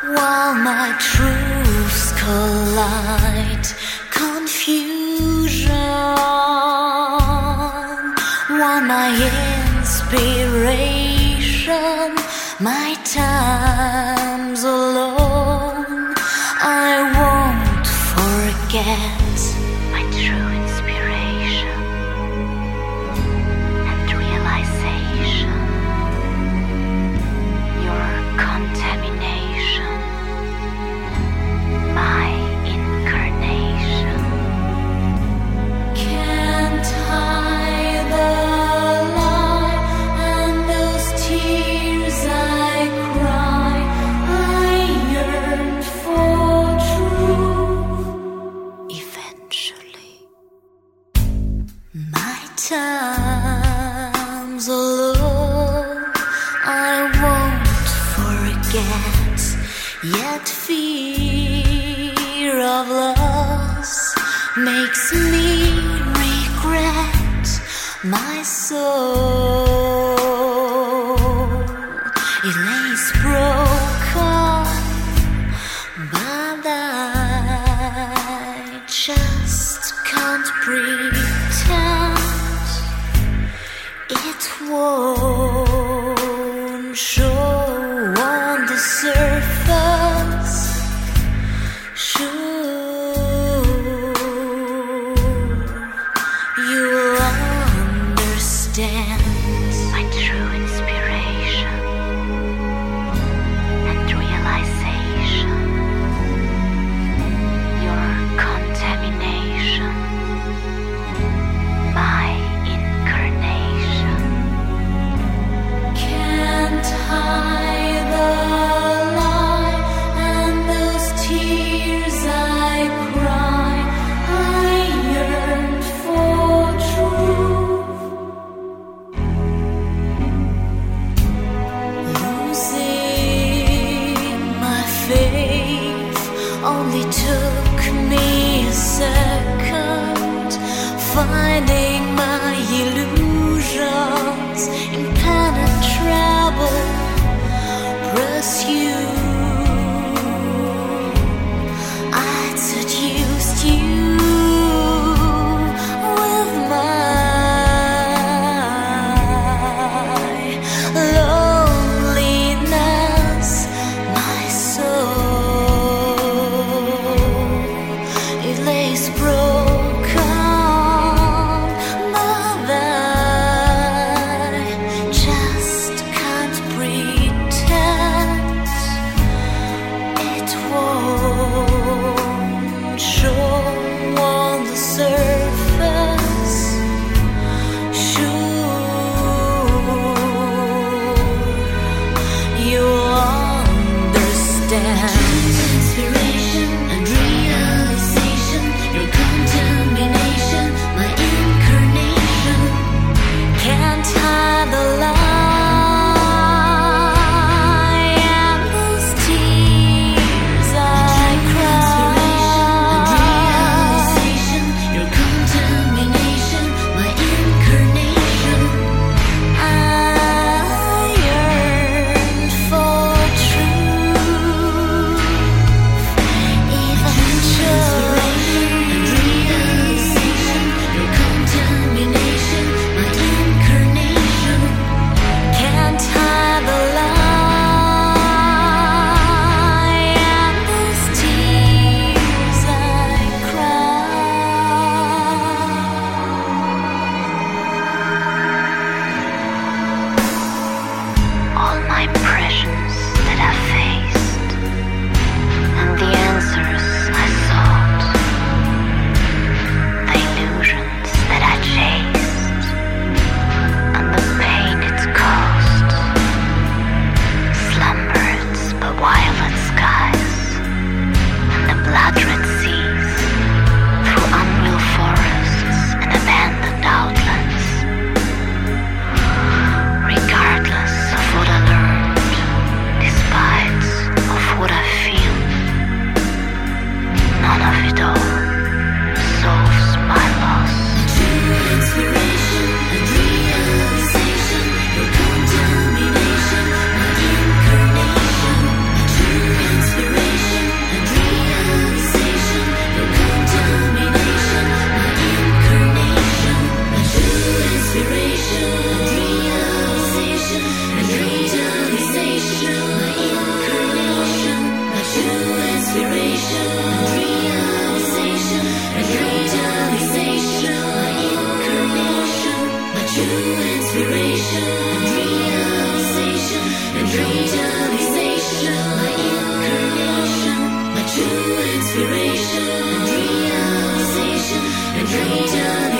while my truths collide. Confusion, while my inspiration, my time's alone. I won't forget my true inspiration and realization. Your contamination, my incarnation. Can't hide the lie and those tears I cry. I yearn for truth. Eventually, my time's alone. I won't forget, yet fear of loss makes me regret my soul. It lays broken, but I just can't pretend it won't show on the surface. Sure, you'll understand my true inspiration and realization. Your contamination, my incarnation. Can't hide the lie and those tears I cry. I yearn for truth. Losing my faith only took me a second. Finding my illusions impenetrable. Pursue, I seduced you with my loneliness, my soul. It lays broken, but I just can't pretend it won't show on the surface. Sure, you'll understand. Inspiration and realization, your contamination, my incarnation. Can't hide the lie and those tears I cry. Your contamination, my incarnation. I yearn for truth. Just